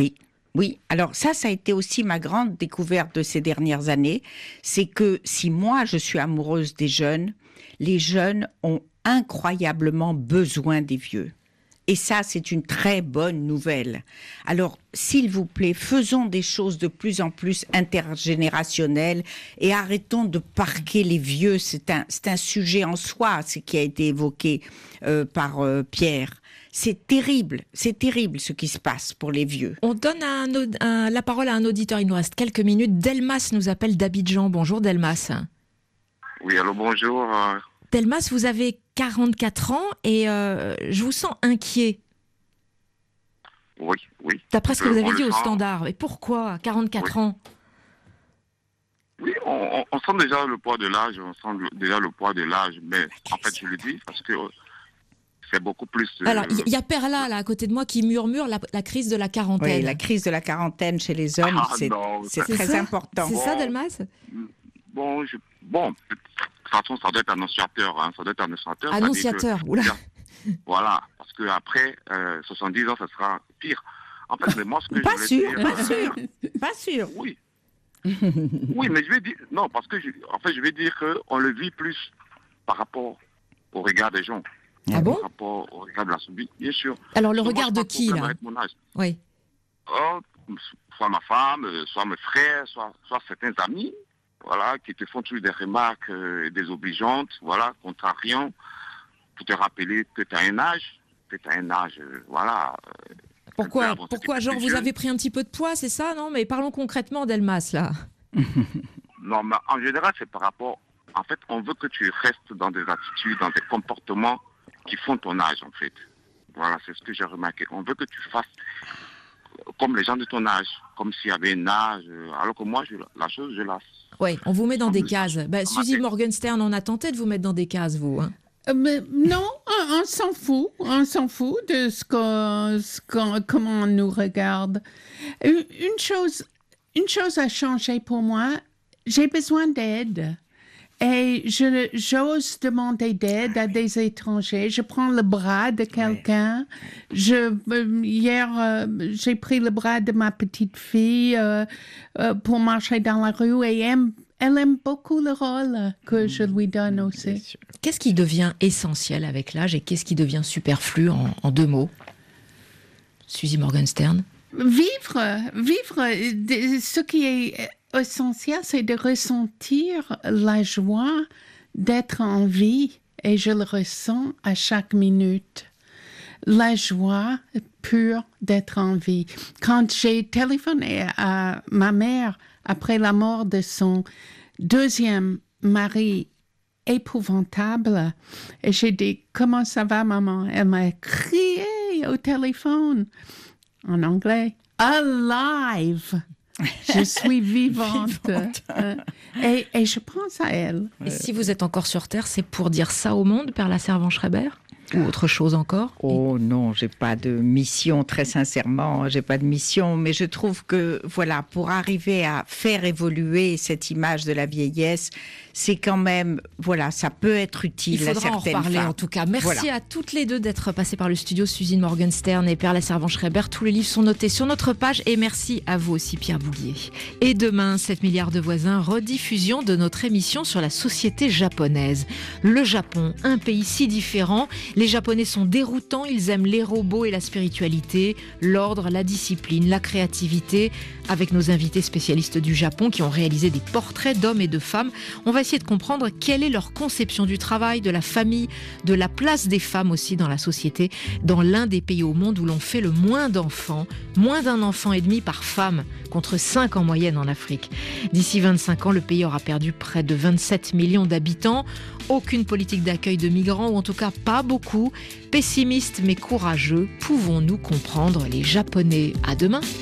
Oui, alors ça a été aussi ma grande découverte de ces dernières années. C'est que si moi, je suis amoureuse des jeunes, les jeunes ont incroyablement besoin des vieux. Et ça, c'est une très bonne nouvelle. Alors, s'il vous plaît, faisons des choses de plus en plus intergénérationnelles et arrêtons de parquer les vieux. C'est un sujet en soi, ce qui a été évoqué par Pierre. C'est terrible ce qui se passe pour les vieux. On donne la parole à un auditeur, il nous reste quelques minutes. Delmas nous appelle d'Abidjan. Bonjour Delmas. Oui, allô, bonjour. Delmas, vous avez 44 ans et je vous sens inquiet. Oui. D'après ce que vous avez dit au Standard. Et pourquoi 44 ans? Oui, on sent déjà le poids de l'âge, mais en fait, je le dis parce que c'est beaucoup plus... Alors, il y a Perla, là, à côté de moi, qui murmure la crise de la quarantaine. Oui, la crise de la quarantaine chez les hommes, c'est très important. C'est ça, Delmas? Bon, de toute façon, ça doit être annonciateur. Annonciateur, oula. Voilà, parce qu'après 70 ans, ça sera pire. En fait, mais moi, ce que pas je sûr, dire... Pas sûr. Oui. Oui, mais je vais dire... Non, parce que, je vais dire qu'on le vit plus par rapport au regard des gens. Ah bon? Par rapport au regard de la subie, bien sûr. Alors, le regard de qui, là? Avec mon âge. Oui. Soit ma femme, soit mes frères, soit certains amis, voilà, qui te font toujours des remarques désobligeantes, voilà, contrariantes, pour te rappeler que tu as un âge, voilà. Pourquoi, genre, vous avez pris un petit peu de poids, c'est ça, non? Mais parlons concrètement, Delmas, là. Non, mais en général, c'est par rapport... En fait, on veut que tu restes dans des attitudes, dans des comportements qui font ton âge, en fait. Voilà, c'est ce que j'ai remarqué. On veut que tu fasses comme les gens de ton âge, comme s'il y avait un âge, alors que moi, la chose, je la... Oui, on vous met dans des cases. Suzy Morgenstern, on a tenté de vous mettre dans des cases, vous. Hein. Mais non, on s'en fout. On s'en fout de comment on nous regarde. Une chose a changé pour moi. J'ai besoin d'aide. Et j'ose demander d'aide à des étrangers. Je prends le bras de quelqu'un. Hier, j'ai pris le bras de ma petite fille pour marcher dans la rue et elle aime beaucoup le rôle que je lui donne aussi. Qu'est-ce qui devient essentiel avec l'âge et qu'est-ce qui devient superflu en 2 mots? Suzy Morgenstern. Vivre. Ce qui est essentiel, c'est de ressentir la joie d'être en vie et je le ressens à chaque minute. La joie pure d'être en vie. Quand j'ai téléphoné à ma mère après la mort de son 2e mari épouvantable, et j'ai dit « Comment ça va, maman ?» Elle m'a crié au téléphone en anglais « Alive !» Je suis vivante. Et je pense à elle. Et si vous êtes encore sur Terre, c'est pour dire ça au monde, Perla Servan-Schreiber? Ou autre chose encore? Oh non, j'ai pas de mission, très sincèrement, j'ai pas de mission, mais je trouve que, voilà, pour arriver à faire évoluer cette image de la vieillesse, c'est quand même, voilà, ça peut être utile à certaines femmes. Il faudra en reparler en tout cas. Merci à toutes les deux d'être passées par le studio, Suzy Morgenstern et Perla Servan-Schreiber. Tous les livres sont notés sur notre page et merci à vous aussi, Pierre Bouguier. Et demain, 7 milliards de voisins, rediffusion de notre émission sur la société japonaise. Le Japon, un pays si différent. Les Japonais sont déroutants, ils aiment les robots et la spiritualité, l'ordre, la discipline, la créativité. Avec nos invités spécialistes du Japon qui ont réalisé des portraits d'hommes et de femmes, on va essayer de comprendre quelle est leur conception du travail, de la famille, de la place des femmes aussi dans la société, dans l'un des pays au monde où l'on fait le moins d'enfants, moins d'1 enfant et demi par femme, contre 5 en moyenne en Afrique. D'ici 25 ans, le pays aura perdu près de 27 millions d'habitants. Aucune politique d'accueil de migrants, ou en tout cas pas beaucoup. Pessimistes mais courageux, pouvons-nous comprendre les Japonais? À demain.